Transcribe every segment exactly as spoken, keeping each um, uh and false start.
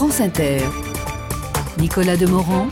France Inter. Nicolas Demorand,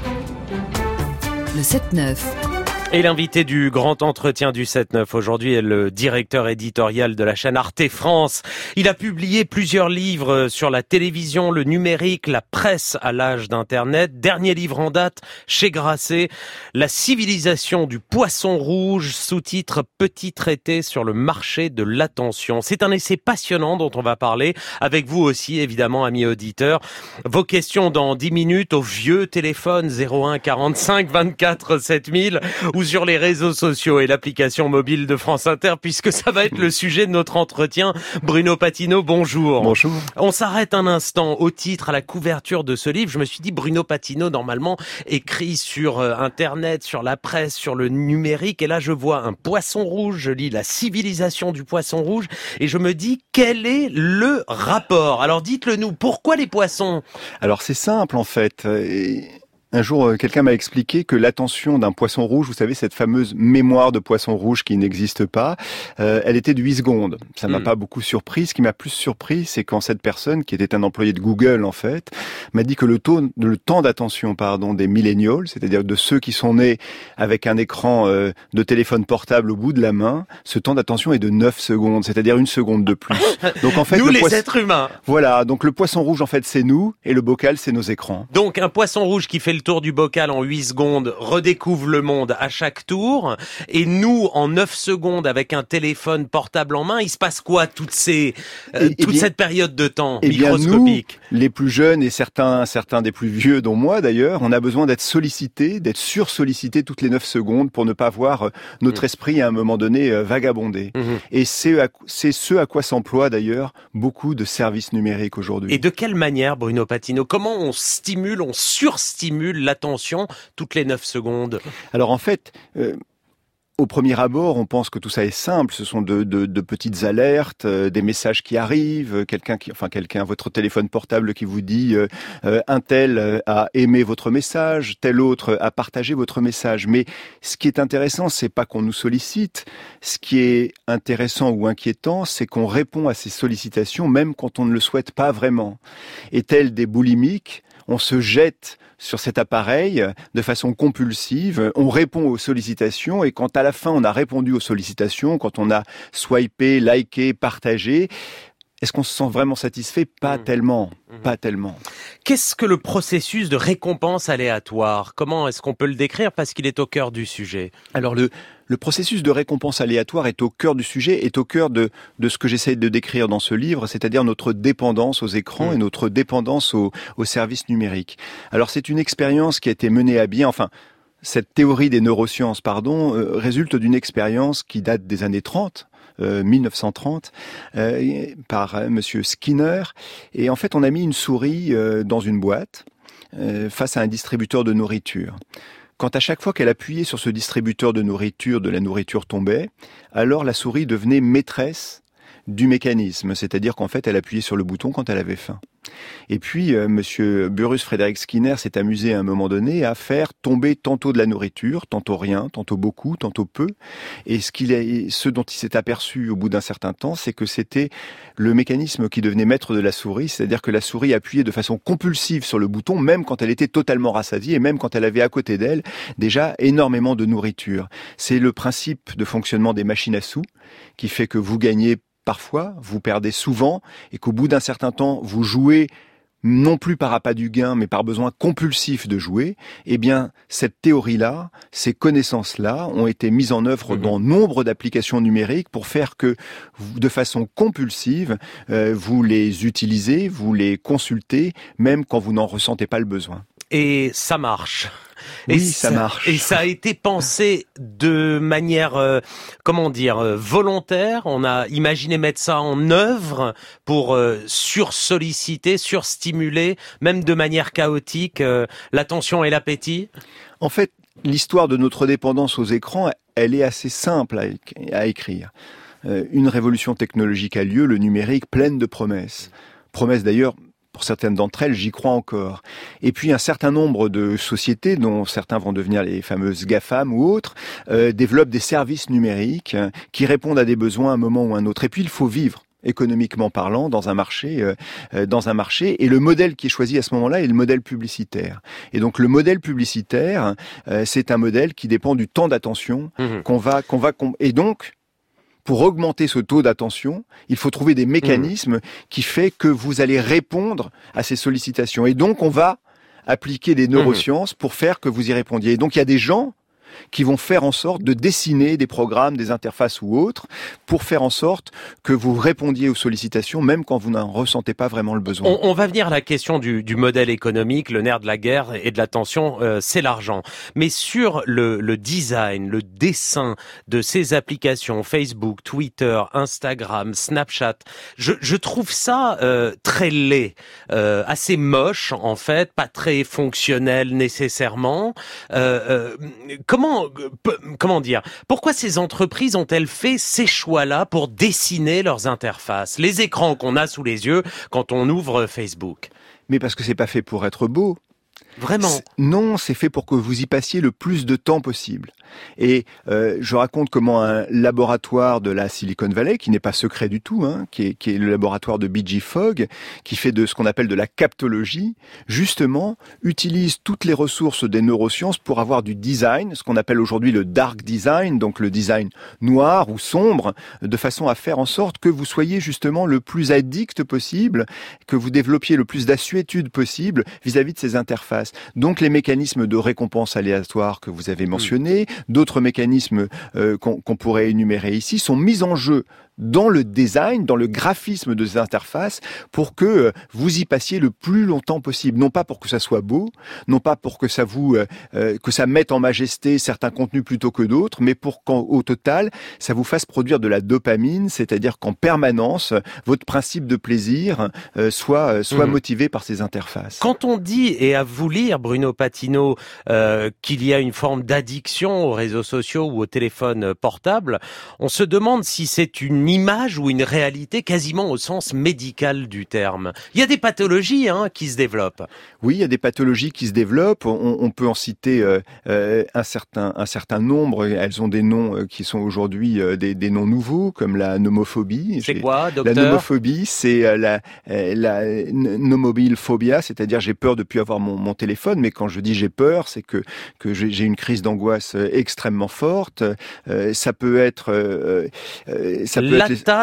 le sept neuf. Et l'invité du grand entretien du sept neuf aujourd'hui est le directeur éditorial de la chaîne Arte France. Il a publié plusieurs livres sur la télévision, le numérique, la presse à l'âge d'Internet. Dernier livre en date chez Grasset, La civilisation du poisson rouge, sous-titre Petit traité sur le marché de l'attention. C'est un essai passionnant dont on va parler avec vous aussi, évidemment, amis auditeurs. Vos questions dans dix minutes au vieux téléphone zéro un quarante-cinq vingt-quatre sept mille ou sur les réseaux sociaux et l'application mobile de France Inter, puisque ça va être le sujet de notre entretien. Bruno Patinaud, bonjour. Bonjour. On s'arrête un instant au titre, à la couverture de ce livre. Je me suis dit, Bruno Patinaud, normalement, écrit sur euh, Internet, sur la presse, sur le numérique. Et là, je vois un poisson rouge. Je lis La civilisation du poisson rouge. Et je me dis, quel est le rapport? Alors, dites-le nous. Pourquoi les poissons? Alors, c'est simple, en fait. Et... Un jour, quelqu'un m'a expliqué que l'attention d'un poisson rouge, vous savez, cette fameuse mémoire de poisson rouge qui n'existe pas, euh, elle était de huit secondes. Ça m'a mmh. pas beaucoup surpris. Ce qui m'a plus surpris, c'est quand cette personne, qui était un employé de Google, en fait, m'a dit que le, taux, le temps d'attention pardon, des millennials, c'est-à-dire de ceux qui sont nés avec un écran euh, de téléphone portable au bout de la main, ce temps d'attention est de neuf secondes, c'est-à-dire une seconde de plus. Donc en fait, nous, le les poisson... êtres humains. Voilà, donc le poisson rouge, en fait, c'est nous, et le bocal, c'est nos écrans. Donc un poisson rouge qui fait le tour du bocal en huit secondes, redécouvre le monde à chaque tour. Et nous, en neuf secondes, avec un téléphone portable en main, il se passe quoi toute, ces, euh, et, toute et bien, cette période de temps microscopique? Nous, les plus jeunes et certains, certains des plus vieux, dont moi d'ailleurs, on a besoin d'être sollicités, d'être sursollicités toutes les neuf secondes pour ne pas voir notre mmh. esprit à un moment donné euh, vagabonder. Mmh. Et c'est, à, c'est ce à quoi s'emploient d'ailleurs beaucoup de services numériques aujourd'hui. Et de quelle manière, Bruno Patinaud? Comment on stimule, on surstimule l'attention toutes les neuf secondes? Alors en fait, euh, au premier abord, on pense que tout ça est simple. Ce sont de, de, de petites alertes, euh, des messages qui arrivent, quelqu'un qui, enfin quelqu'un, votre téléphone portable qui vous dit euh, euh, un tel a aimé votre message, tel autre a partagé votre message. Mais ce qui est intéressant, c'est pas qu'on nous sollicite. Ce qui est intéressant ou inquiétant, c'est qu'on répond à ces sollicitations même quand on ne le souhaite pas vraiment. Et tel des boulimiques, on se jette sur cet appareil de façon compulsive, on répond aux sollicitations et quand à la fin on a répondu aux sollicitations, quand on a swipé, liké, partagé, est-ce qu'on se sent vraiment satisfait? Pas mmh. tellement, mmh. pas tellement. Qu'est-ce que le processus de récompense aléatoire? Comment est-ce qu'on peut le décrire parce qu'il est au cœur du sujet? Alors le Le processus de récompense aléatoire est au cœur du sujet, est au cœur de, de ce que j'essaie de décrire dans ce livre, c'est-à-dire notre dépendance aux écrans mmh. et notre dépendance aux, aux services numériques. Alors c'est une expérience qui a été menée à bien, enfin, cette théorie des neurosciences, pardon, euh, résulte d'une expérience qui date des années trente, euh, mille neuf cent trente, euh, par euh, monsieur Skinner. Et en fait, on a mis une souris euh, dans une boîte euh, face à un distributeur de nourriture. Quand à chaque fois qu'elle appuyait sur ce distributeur de nourriture, de la nourriture tombait, alors la souris devenait maîtresse du mécanisme, c'est-à-dire qu'en fait elle appuyait sur le bouton quand elle avait faim. Et puis euh, monsieur Burrus Frederick Skinner s'est amusé à un moment donné à faire tomber tantôt de la nourriture, tantôt rien, tantôt beaucoup, tantôt peu. Et ce, qu'il est, ce dont il s'est aperçu au bout d'un certain temps, c'est que c'était le mécanisme qui devenait maître de la souris, c'est-à-dire que la souris appuyait de façon compulsive sur le bouton, même quand elle était totalement rassasiée et même quand elle avait à côté d'elle déjà énormément de nourriture. C'est le principe de fonctionnement des machines à sous qui fait que vous gagnez parfois, vous perdez souvent, et qu'au bout d'un certain temps, vous jouez non plus par appât du gain, mais par besoin compulsif de jouer, eh bien, cette théorie-là, ces connaissances-là ont été mises en œuvre mmh. dans nombre d'applications numériques pour faire que, de façon compulsive, euh, vous les utilisez, vous les consultez, même quand vous n'en ressentez pas le besoin. Et ça marche. Oui, et ça, ça marche. Et ça a été pensé de manière, euh, comment dire, euh, volontaire. On a imaginé mettre ça en œuvre pour euh, sursolliciter, surstimuler, même de manière chaotique, euh, l'attention et l'appétit. En fait, l'histoire de notre dépendance aux écrans, elle est assez simple à, à écrire. Euh, une révolution technologique a lieu, le numérique, pleine de promesses. Promesses d'ailleurs... Pour certaines d'entre elles, j'y crois encore. Et puis un certain nombre de sociétés, dont certains vont devenir les fameuses GAFAM ou autres, euh, développent des services numériques qui répondent à des besoins à un moment ou à un autre. Et puis il faut vivre. économiquement parlant, dans un marché, euh, dans un marché. Et le modèle qui est choisi à ce moment-là est le modèle publicitaire. Et donc le modèle publicitaire, euh, c'est un modèle qui dépend du temps d'attention mmh. qu'on va, qu'on va, qu'on... et donc pour augmenter ce taux d'attention, il faut trouver des mécanismes mmh. qui fait que vous allez répondre à ces sollicitations. Et donc on va appliquer des neurosciences mmh. pour faire que vous y répondiez. Et donc il y a des gens qui vont faire en sorte de dessiner des programmes, des interfaces ou autres, pour faire en sorte que vous répondiez aux sollicitations, même quand vous n'en ressentez pas vraiment le besoin. On, on va venir à la question du, du modèle économique, le nerf de la guerre et de la tension, euh, c'est l'argent. Mais sur le, le design, le dessin de ces applications, Facebook, Twitter, Instagram, Snapchat, je, je trouve ça euh, très laid, euh, assez moche en fait, pas très fonctionnel nécessairement. Euh, euh, comment Comment dire? Pourquoi ces entreprises ont-elles fait ces choix-là pour dessiner leurs interfaces, les écrans qu'on a sous les yeux quand on ouvre Facebook? Mais parce que c'est pas fait pour être beau. Vraiment? C'est, non, c'est fait pour que vous y passiez le plus de temps possible. Et euh, je raconte comment un laboratoire de la Silicon Valley, qui n'est pas secret du tout, hein, qui est, qui est le laboratoire de B G Fogg, qui fait de ce qu'on appelle de la captologie, justement, utilise toutes les ressources des neurosciences pour avoir du design, ce qu'on appelle aujourd'hui le dark design, donc le design noir ou sombre, de façon à faire en sorte que vous soyez justement le plus addict possible, que vous développiez le plus d'assuétude possible vis-à-vis de ces interfaces. Donc les mécanismes de récompense aléatoire que vous avez mentionnés, d'autres mécanismes euh, qu'on, qu'on pourrait énumérer ici, sont mis en jeu dans le design, dans le graphisme de ces interfaces, pour que euh, vous y passiez le plus longtemps possible. Non pas pour que ça soit beau, non pas pour que ça vous euh, euh, que ça mette en majesté certains contenus plutôt que d'autres, mais pour qu'au total, ça vous fasse produire de la dopamine, c'est-à-dire qu'en permanence, votre principe de plaisir euh, soit, euh, soit mmh. motivé par ces interfaces. Quand on dit, et à vous lire, Bruno Patino, euh, qu'il y a une forme d'addiction aux réseaux sociaux ou au téléphone portable, on se demande si c'est une image ou une réalité quasiment au sens médical du terme. Il y a des pathologies hein, qui se développent. Oui, il y a des pathologies qui se développent. On, on peut en citer euh, euh, un certain un certain nombre. Elles ont des noms euh, qui sont aujourd'hui euh, des, des noms nouveaux, comme la nomophobie. C'est quoi, docteur? La nomophobie, c'est euh, la euh, la nomobile phobia, c'est-à-dire j'ai peur de plus avoir mon, mon téléphone. Mais quand je dis j'ai peur, c'est que que j'ai, j'ai une crise d'angoisse extrêmement forte. Euh, ça peut être euh, euh, ça peut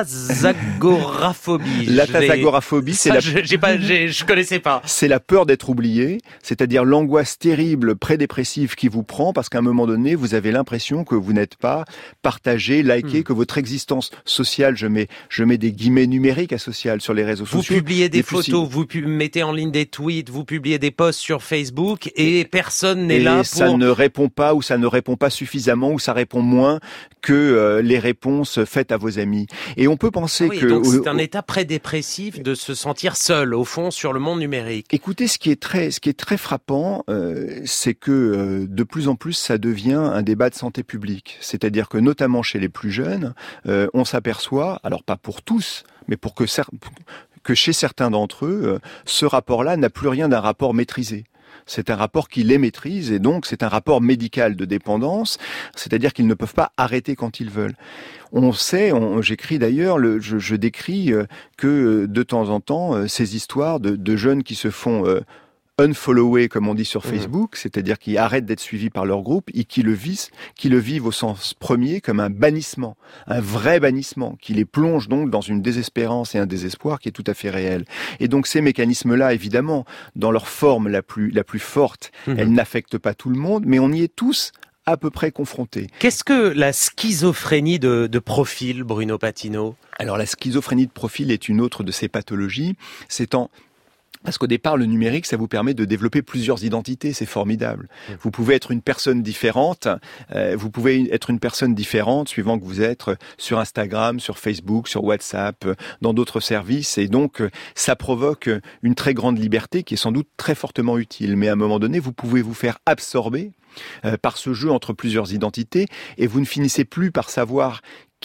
L'atazagoraphobie. L'atazagoraphobie, c'est Ça, la... j'ai pas, j'ai, je connaissais pas. C'est la peur d'être oublié, c'est-à-dire l'angoisse terrible prédépressive qui vous prend parce qu'à un moment donné, vous avez l'impression que vous n'êtes pas partagé, liké, hmm. que votre existence sociale, je mets, je mets des guillemets numériques à social sur les réseaux vous sociaux. Vous publiez des photos, plus... vous pu- mettez en ligne des tweets, vous publiez des posts sur Facebook et personne n'est et là pour... ça ne répond pas ou ça ne répond pas suffisamment ou ça répond moins que euh, les réponses faites à vos amis. Et on peut penser ah oui, que... Donc c'est un état prédépressif de se sentir seul, au fond, sur le monde numérique. Écoutez, ce qui est très, ce qui est très frappant, euh, c'est que euh, de plus en plus, ça devient un débat de santé publique. C'est-à-dire que notamment chez les plus jeunes, euh, on s'aperçoit, alors pas pour tous, mais pour que, cer- que chez certains d'entre eux, euh, ce rapport-là n'a plus rien d'un rapport maîtrisé. C'est un rapport qui les maîtrise et donc c'est un rapport médical de dépendance, c'est-à-dire qu'ils ne peuvent pas arrêter quand ils veulent. On sait, on, j'écris d'ailleurs, le, je, je décris euh, que de temps en temps, euh, ces histoires de, de jeunes qui se font euh, unfollower, comme on dit sur Facebook, mmh. c'est-à-dire qui arrêtent d'être suivis par leur groupe et qui le vivent, qui le vivent au sens premier comme un bannissement, un vrai bannissement, qui les plonge donc dans une désespérance et un désespoir qui est tout à fait réel. Et donc ces mécanismes-là, évidemment, dans leur forme la plus la plus forte, mmh. elles n'affectent pas tout le monde, mais on y est tous à peu près confrontés. Qu'est-ce que la schizophrénie de, de profil, Bruno Patino ? Alors la schizophrénie de profil est une autre de ces pathologies. C'est en Parce qu'au départ, le numérique, ça vous permet de développer plusieurs identités, c'est formidable. Mmh. Vous pouvez être une personne différente, euh, vous pouvez être une personne différente suivant que vous êtes sur Instagram, sur Facebook, sur WhatsApp, dans d'autres services, et donc ça provoque une très grande liberté qui est sans doute très fortement utile. Mais à un moment donné, vous pouvez vous faire absorber euh, par ce jeu entre plusieurs identités, et vous ne finissez plus par savoir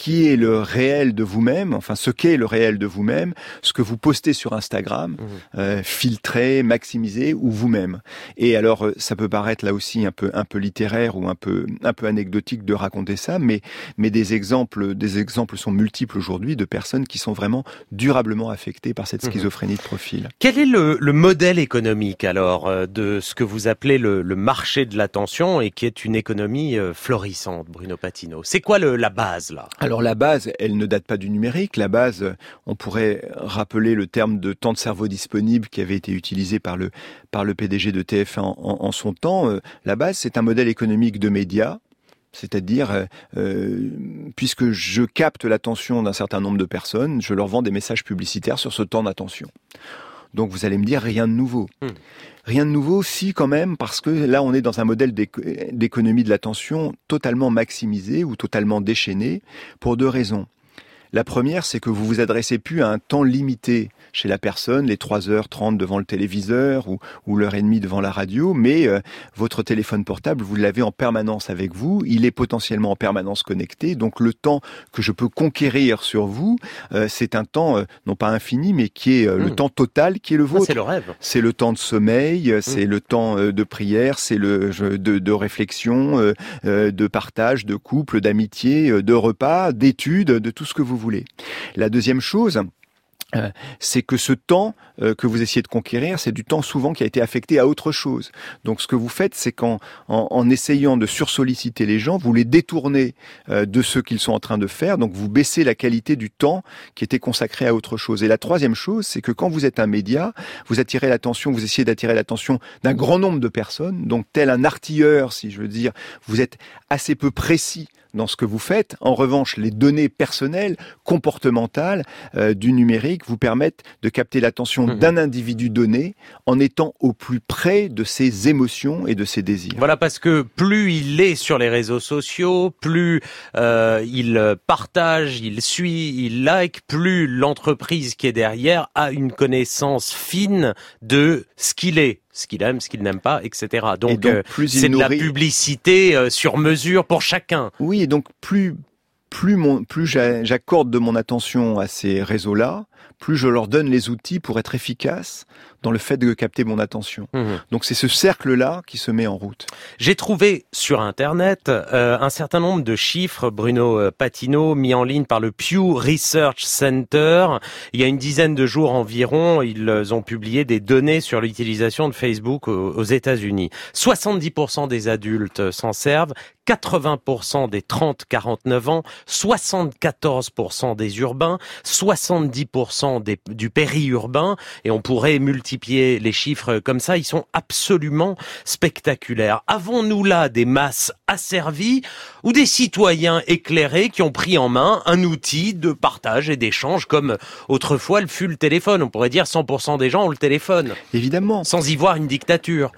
qui est le réel de vous-même, enfin ce qu'est le réel de vous-même, ce que vous postez sur Instagram, mmh. euh, filtré, maximisé, ou vous-même. Et alors, ça peut paraître là aussi un peu un peu littéraire ou un peu un peu anecdotique de raconter ça, mais mais des exemples des exemples sont multiples aujourd'hui de personnes qui sont vraiment durablement affectées par cette schizophrénie de profil. Quel est le, le modèle économique alors de ce que vous appelez le, le marché de l'attention et qui est une économie florissante, Bruno Patino? C'est quoi le, la base là? Alors la base, elle ne date pas du numérique. La base, on pourrait rappeler le terme de temps de cerveau disponible qui avait été utilisé par le par le P D G de T F un en, en, en son temps. La base, c'est un modèle économique de médias. C'est-à-dire, euh, puisque je capte l'attention d'un certain nombre de personnes, je leur vends des messages publicitaires sur ce temps d'attention. Donc vous allez me dire, rien de nouveau. Mmh. Rien de nouveau, si quand même, parce que là on est dans un modèle d'économie de l'attention totalement maximisé ou totalement déchaîné, pour deux raisons. La première, c'est que vous vous adressez plus à un temps limité chez la personne, les trois heures trente devant le téléviseur ou, ou l'heure et demie devant la radio, mais euh, votre téléphone portable, vous l'avez en permanence avec vous, il est potentiellement en permanence connecté, donc le temps que je peux conquérir sur vous, euh, c'est un temps, euh, non pas infini, mais qui est euh, mmh. le temps total qui est le vôtre. Ah, c'est le rêve. C'est le temps de sommeil, c'est mmh. le temps euh, de prière, c'est le de, de réflexion, euh, euh, de partage, de couple, d'amitié, euh, de repas, d'études, de tout ce que vous voulez. La deuxième chose, Euh, c'est que ce temps euh, que vous essayez de conquérir, c'est du temps souvent qui a été affecté à autre chose. Donc ce que vous faites, c'est qu'en en, en essayant de sursolliciter les gens, vous les détournez euh, de ce qu'ils sont en train de faire, donc vous baissez la qualité du temps qui était consacré à autre chose. Et la troisième chose, c'est que quand vous êtes un média, vous attirez l'attention, vous essayez d'attirer l'attention d'un grand nombre de personnes, donc tel un artilleur, si je veux dire, vous êtes assez peu précis dans ce que vous faites. En revanche, les données personnelles, comportementales euh, du numérique vous permettent de capter l'attention mmh. d'un individu donné en étant au plus près de ses émotions et de ses désirs. Voilà, parce que plus il est sur les réseaux sociaux, plus euh, il partage, il suit, il like, plus l'entreprise qui est derrière a une connaissance fine de ce qu'il est, ce qu'il aime, ce qu'il n'aime pas, et cetera. Donc, donc euh, c'est nourrit... de la publicité euh, sur mesure pour chacun. Oui, et donc plus plus mon plus j'accorde de mon attention à ces réseaux-là, plus je leur donne les outils pour être efficaces dans le fait de capter mon attention. Mmh. Donc c'est ce cercle-là qui se met en route. J'ai trouvé sur Internet euh, un certain nombre de chiffres, Bruno Patino, mis en ligne par le Pew Research Center. Il y a une dizaine de jours environ, ils ont publié des données sur l'utilisation de Facebook aux, aux États-Unis. soixante-dix pour cent des adultes s'en servent, quatre-vingts pour cent des trente à quarante-neuf ans, soixante-quatorze pour cent des urbains, soixante-dix pour cent des, du périurbain, et on pourrait multiplier les chiffres comme ça, ils sont absolument spectaculaires. Avons-nous là des masses asservies ou des citoyens éclairés qui ont pris en main un outil de partage et d'échange comme autrefois le fut le téléphone? On pourrait dire cent pour cent des gens ont le téléphone. Évidemment. Sans y voir une dictature.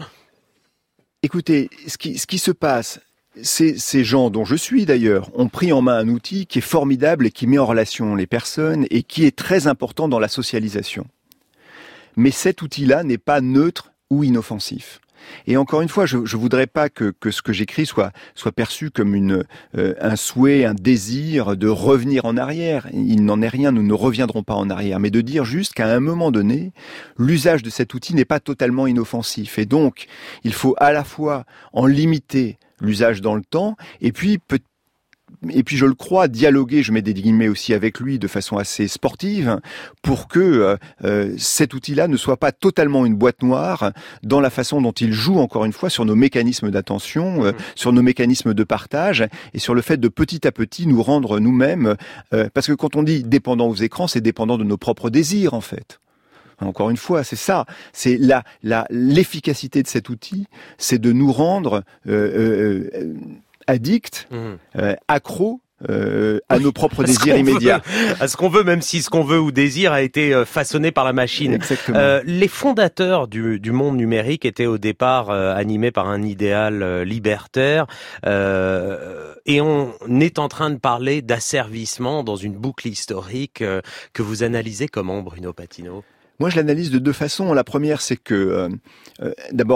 Écoutez, ce qui, ce qui se passe, Ces, ces gens, dont je suis d'ailleurs, ont pris en main un outil qui est formidable et qui met en relation les personnes et qui est très important dans la socialisation. Mais cet outil-là n'est pas neutre ou inoffensif. Et encore une fois, je ne voudrais pas que, que ce que j'écris soit, soit perçu comme une, euh, un souhait, un désir de revenir en arrière. Il n'en est rien, nous ne reviendrons pas en arrière. Mais de dire juste qu'à un moment donné, l'usage de cet outil n'est pas totalement inoffensif. Et donc, il faut à la fois en limiter l'usage dans le temps, et puis peut et puis je le crois, dialoguer, je mets des guillemets aussi avec lui de façon assez sportive, pour que euh, euh, cet outil-là ne soit pas totalement une boîte noire dans la façon dont il joue, encore une fois, sur nos mécanismes d'attention, euh, mmh. sur nos mécanismes de partage, et sur le fait de petit à petit nous rendre nous-mêmes, euh, parce que quand on dit dépendant aux écrans, c'est dépendant de nos propres désirs, en fait. Encore une fois, c'est ça, c'est la, la, l'efficacité de cet outil, c'est de nous rendre euh, euh, addicts, mmh. euh, accros euh, à oui, nos propres désirs immédiats. Veut, à ce qu'on veut, même si ce qu'on veut ou désire a été façonné par la machine. Exactement. Euh, les fondateurs du, du monde numérique étaient au départ euh, animés par un idéal euh, libertaire, euh, et on est en train de parler d'asservissement dans une boucle historique euh, que vous analysez comment, Bruno Patino ? Moi, je l'analyse de deux façons. La première, c'est que, euh, euh, d'abord,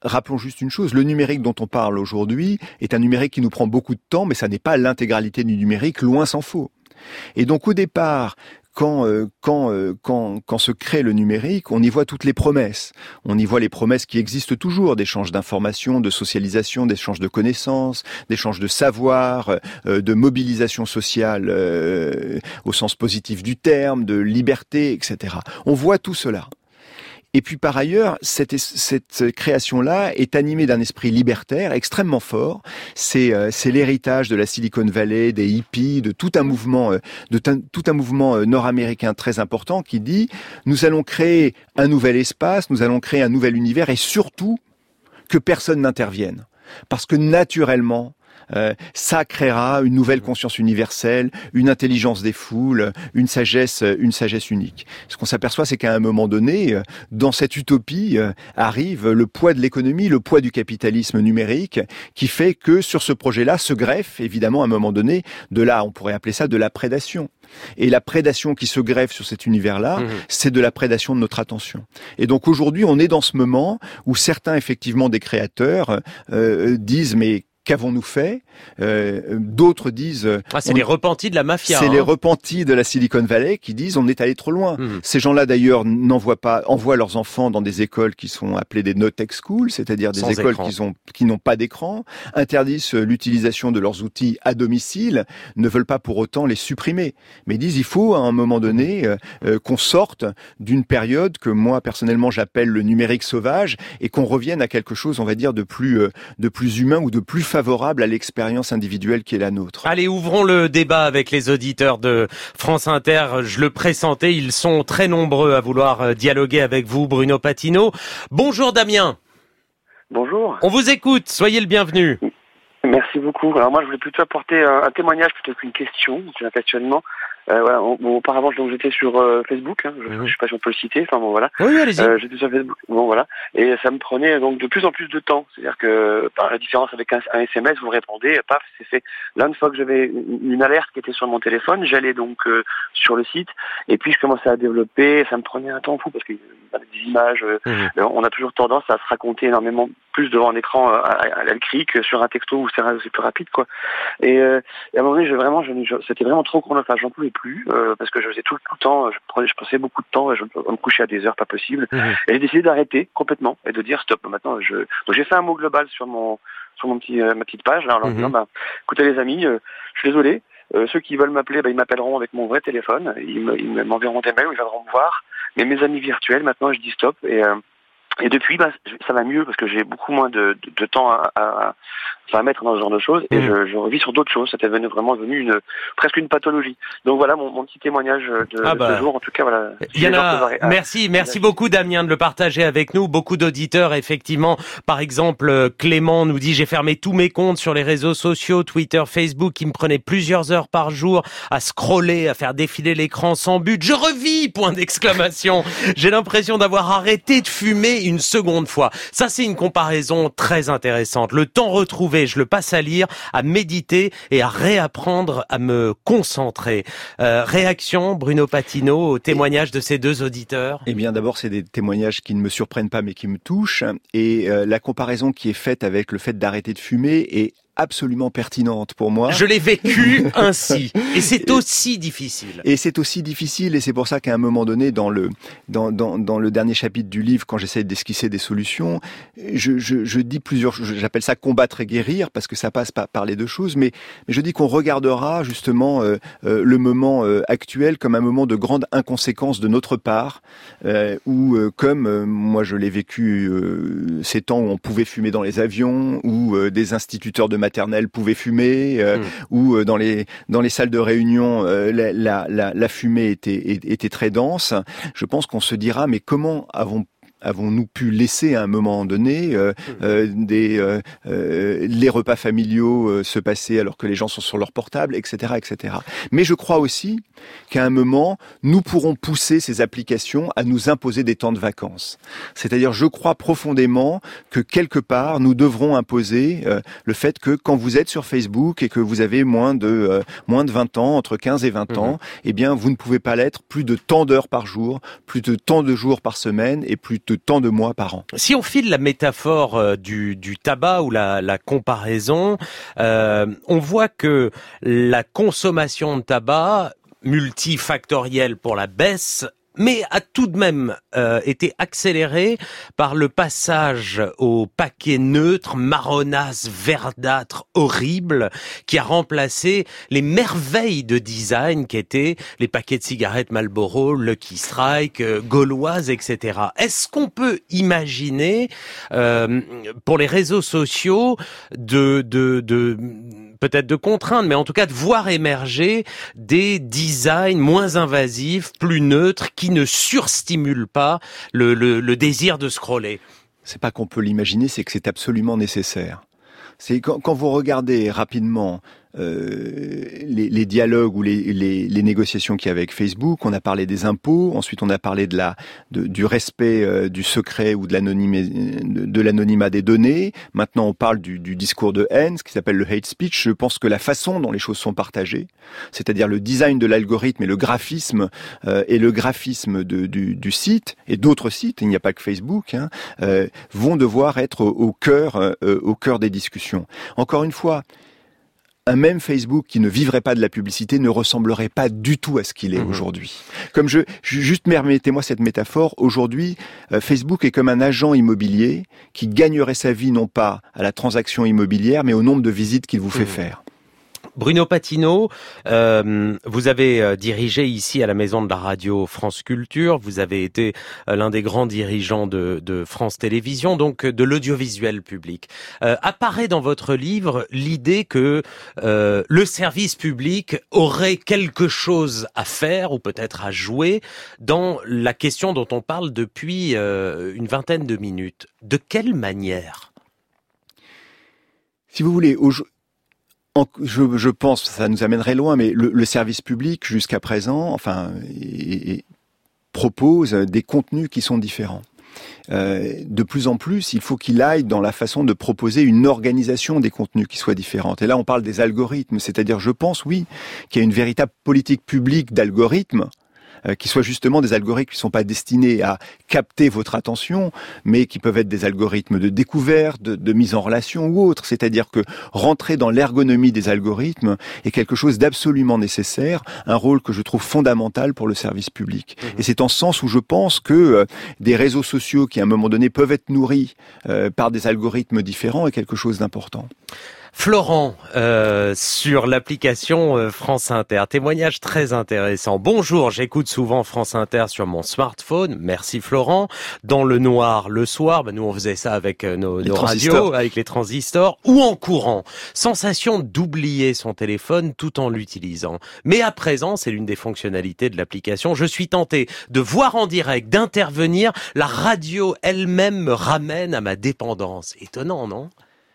rappelons juste une chose, le numérique dont on parle aujourd'hui est un numérique qui nous prend beaucoup de temps, mais ça n'est pas l'intégralité du numérique, loin s'en faut. Et donc au départ, Quand, euh, quand, euh, quand, quand se crée le numérique, on y voit toutes les promesses. On y voit les promesses qui existent toujours, d'échange d'informations, de socialisation, d'échange de connaissances, d'échange de savoir, euh, de mobilisation sociale euh, au sens positif du terme, de liberté, et cetera. On voit tout cela. Et puis par ailleurs, cette, cette création-là est animée d'un esprit libertaire extrêmement fort. C'est, euh, c'est l'héritage de la Silicon Valley, des hippies, de tout un mouvement, euh, de t- tout un mouvement euh, nord-américain très important qui dit nous allons créer un nouvel espace, nous allons créer un nouvel univers et surtout que personne n'intervienne, parce que naturellement Euh, ça créera une nouvelle conscience universelle, une intelligence des foules, une sagesse, une sagesse unique. Ce qu'on s'aperçoit, c'est qu'à un moment donné, dans cette utopie, arrive le poids de l'économie, le poids du capitalisme numérique, qui fait que sur ce projet-là se greffe, évidemment, à un moment donné, de là, on pourrait appeler ça de la prédation. Et la prédation qui se greffe sur cet univers-là, mmh. c'est de la prédation de notre attention. Et donc aujourd'hui, on est dans ce moment où certains, effectivement, des créateurs euh, disent, mais qu'avons-nous fait ? euh, D'autres disent... Ah, c'est on, les repentis de la mafia. C'est hein. les repentis de la Silicon Valley qui disent on est allé trop loin. Mmh. Ces gens-là, d'ailleurs, n'envoient pas, envoient leurs enfants dans des écoles qui sont appelées des no-tech schools, c'est-à-dire des Sans écoles qui, ont, qui n'ont pas d'écran, interdisent l'utilisation de leurs outils à domicile, ne veulent pas pour autant les supprimer. Mais disent il faut, à un moment donné, euh, euh, qu'on sorte d'une période que moi, personnellement, j'appelle le numérique sauvage et qu'on revienne à quelque chose, on va dire, de plus, euh, de plus humain ou de plus favorable à l'expérience individuelle qui est la nôtre. Allez, ouvrons le débat avec les auditeurs de France Inter. Je le pressentais, ils sont très nombreux à vouloir dialoguer avec vous, Bruno Patino. Bonjour Damien. Bonjour. On vous écoute, soyez le bienvenu. Merci beaucoup. Alors moi, je voulais plutôt apporter un, un témoignage plutôt qu'une question, un questionnement. Euh, voilà, bon, auparavant, donc j'étais sur euh, Facebook. Hein, je, mmh. je sais pas si on peut le citer. Enfin bon, voilà. Oui, allez-y. Euh, j'étais sur Facebook. Bon, voilà. Et ça me prenait donc de plus en plus de temps. C'est-à-dire que par la différence avec un, un S M S, vous répondez, paf, c'est fait. Là, une fois que j'avais une, une alerte qui était sur mon téléphone, j'allais donc euh, sur le site et puis je commençais à développer. Ça me prenait un temps fou parce que avec des images, euh, mmh. on a toujours tendance à se raconter énormément plus devant un écran à, à, à l'écrit que sur un texto où c'est, c'est plus rapide, quoi. Et, euh, et à un moment donné, je, vraiment, je, je, c'était vraiment trop chronophage. J'en pouvais plus euh, parce que je faisais tout, tout le temps, je, prenais, je passais beaucoup de temps, et je, je me couchais à des heures pas possibles. Mmh. Et j'ai décidé d'arrêter complètement et de dire stop. Maintenant, je donc j'ai fait un mot global sur mon sur mon petit euh, ma petite page là en leur mmh. disant bah écoutez les amis, euh, je suis désolé. Euh, ceux qui veulent m'appeler, bah, ils m'appelleront avec mon vrai téléphone. Ils, me, ils m'enverront des mails, ils viendront me voir. Mais mes amis virtuels, maintenant, je dis stop et euh, Et depuis, bah, ça va mieux parce que j'ai beaucoup moins de, de, de temps à, à, à mettre dans ce genre de choses et mmh. je, je revis sur d'autres choses. C'était vraiment devenu une, presque une pathologie. Donc voilà mon, mon petit témoignage de, ah bah. de ce jour. En tout cas, voilà. Il y en a... Merci, merci beaucoup Damien de le partager avec nous. Beaucoup d'auditeurs, effectivement. Par exemple, Clément nous dit j'ai fermé tous mes comptes sur les réseaux sociaux, Twitter, Facebook, qui me prenaient plusieurs heures par jour à scroller, à faire défiler l'écran sans but. Je revis, point d'exclamation. J'ai l'impression d'avoir arrêté de fumer une seconde fois. Ça, c'est une comparaison très intéressante. Le temps retrouvé, je le passe à lire, à méditer et à réapprendre à me concentrer. Euh, réaction, Bruno Patino, au témoignage de ces deux auditeurs? Eh bien, d'abord, c'est des témoignages qui ne me surprennent pas, mais qui me touchent. Et euh, la comparaison qui est faite avec le fait d'arrêter de fumer est absolument pertinente pour moi. Je l'ai vécu ainsi. Et c'est aussi difficile. Et c'est aussi difficile, et c'est pour ça qu'à un moment donné, dans le, dans, dans, dans le dernier chapitre du livre, quand j'essaie d'esquisser des solutions, je, je, je dis plusieurs choses. J'appelle ça combattre et guérir, parce que ça passe par, par les deux choses, mais, mais je dis qu'on regardera justement euh, euh, le moment euh, actuel comme un moment de grande inconséquence de notre part, euh, où euh, comme euh, moi je l'ai vécu euh, ces temps où on pouvait fumer dans les avions, où euh, des instituteurs de maternelle pouvaient fumer, euh, mmh. ou euh, dans les dans les salles de réunion, euh, la, la, la, la fumée était, était très dense. Je pense qu'on se dira, mais comment avons avons-nous pu laisser à un moment donné euh, euh, des, euh, euh, les repas familiaux euh, se passer alors que les gens sont sur leur portable, et cetera, et cetera. Mais je crois aussi qu'à un moment, nous pourrons pousser ces applications à nous imposer des temps de vacances. C'est-à-dire, je crois profondément que quelque part, nous devrons imposer euh, le fait que quand vous êtes sur Facebook et que vous avez moins de euh, moins de vingt ans, entre quinze et vingt mmh. ans, eh bien, vous ne pouvez pas l'être plus de tant d'heures par jour, plus de tant de jours par semaine et plus de de tant de mois par an. Si on file la métaphore euh, du, du tabac ou la, la comparaison, euh, on voit que la consommation de tabac, multifactorielle pour la baisse, mais a tout de même euh, été accéléré par le passage au paquet neutre, marronasse, verdâtre, horrible, qui a remplacé les merveilles de design qu'étaient les paquets de cigarettes Marlboro, Lucky Strike, euh, Gauloise, et cetera. Est-ce qu'on peut imaginer, euh, pour les réseaux sociaux, de, de, de peut-être de contraindre, mais en tout cas de voir émerger des designs moins invasifs, plus neutres, qui ne surstimulent pas le, le, le désir de scroller? C'est pas qu'on peut l'imaginer, c'est que c'est absolument nécessaire. C'est quand, quand vous regardez rapidement euh, les, les dialogues ou les, les, les négociations qu'il y a avec Facebook, on a parlé des impôts, ensuite on a parlé de la, de, du respect euh, du secret ou de l'anonymat, de, de l'anonymat des données. Maintenant on parle du, du discours de haine, ce qui s'appelle le hate speech. Je pense que la façon dont les choses sont partagées, c'est-à-dire le design de l'algorithme et le graphisme euh, et le graphisme de, du, du site et d'autres sites, il n'y a pas que Facebook, hein, euh, vont devoir être au, au cœur, euh, au cœur des discussions. Encore une fois, un même Facebook qui ne vivrait pas de la publicité ne ressemblerait pas du tout à ce qu'il est mmh. aujourd'hui. Comme je, je juste permettez-moi cette métaphore, aujourd'hui, euh, Facebook est comme un agent immobilier qui gagnerait sa vie non pas à la transaction immobilière, mais au nombre de visites qu'il vous fait mmh. faire. Bruno Patinaud, euh, vous avez euh, dirigé ici à la Maison de la Radio France Culture, vous avez été euh, l'un des grands dirigeants de, de France Télévisions, donc de l'audiovisuel public. Euh, apparaît dans votre livre l'idée que euh, le service public aurait quelque chose à faire ou peut-être à jouer dans la question dont on parle depuis euh, une vingtaine de minutes. De quelle manière ? Si vous voulez, aujourd'hui, Je, je pense, ça nous amènerait loin, mais le, le service public, jusqu'à présent, enfin, et, et propose des contenus qui sont différents. Euh, de plus en plus, il faut qu'il aille dans la façon de proposer une organisation des contenus qui soit différente. Et là, on parle des algorithmes, c'est-à-dire, je pense, oui, qu'il y a une véritable politique publique d'algorithmes, qui soient justement des algorithmes qui ne sont pas destinés à capter votre attention, mais qui peuvent être des algorithmes de découverte, de, de mise en relation ou autre. C'est-à-dire que rentrer dans l'ergonomie des algorithmes est quelque chose d'absolument nécessaire, un rôle que je trouve fondamental pour le service public. Mmh. Et c'est en ce sens où je pense que euh, des réseaux sociaux qui, à un moment donné, peuvent être nourris euh, par des algorithmes différents est quelque chose d'important. Florent, euh, sur l'application euh, France Inter, témoignage très intéressant. Bonjour, j'écoute souvent France Inter sur mon smartphone. Merci Florent. Dans le noir, le soir, ben nous on faisait ça avec euh, nos, nos radios, avec les transistors, ou en courant. Sensation d'oublier son téléphone tout en l'utilisant. Mais à présent, c'est l'une des fonctionnalités de l'application. Je suis tenté de voir en direct, d'intervenir. La radio elle-même me ramène à ma dépendance. Étonnant, non ?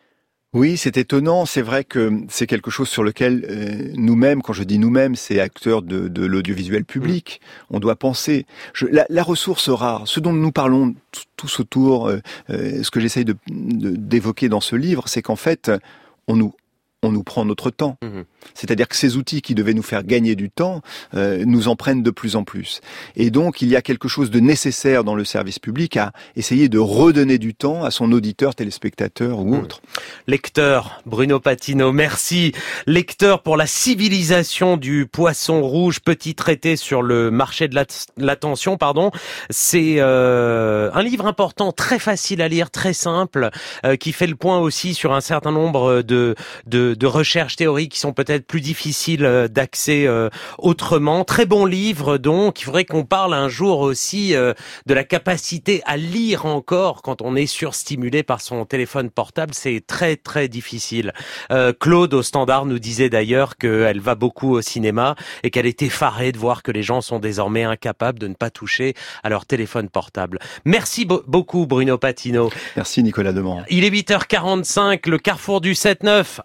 Oui, c'est étonnant. C'est vrai que c'est quelque chose sur lequel euh, nous-mêmes, quand je dis nous-mêmes, c'est acteurs de, de l'audiovisuel public, mmh. on doit penser. Je, la, la ressource rare, ce dont nous parlons t- tous autour, euh, euh, ce que j'essaye de, de, d'évoquer dans ce livre, c'est qu'en fait, on nous on nous prend notre temps. Mmh. C'est-à-dire que ces outils qui devaient nous faire gagner du temps euh, nous en prennent de plus en plus. Et donc, il y a quelque chose de nécessaire dans le service public à essayer de redonner du temps à son auditeur, téléspectateur ou autre. Mmh. Lecteur, Bruno Patinaud, merci. Lecteur pour la civilisation du poisson rouge, petit traité sur le marché de l'attention, pardon. C'est euh, un livre important, très facile à lire, très simple, euh, qui fait le point aussi sur un certain nombre de, de de recherches théoriques qui sont peut-être plus difficiles d'accès euh, autrement. Très bon livre, donc. Il faudrait qu'on parle un jour aussi euh, de la capacité à lire encore quand on est surstimulé par son téléphone portable. C'est très, très difficile. Euh, Claude, au Standard, nous disait d'ailleurs qu'elle va beaucoup au cinéma et qu'elle est effarée de voir que les gens sont désormais incapables de ne pas toucher à leur téléphone portable. Merci bo- beaucoup, Bruno Patinaud. Merci, Nicolas Demorand. Il est huit heures quarante-cinq, le carrefour du sept neuf.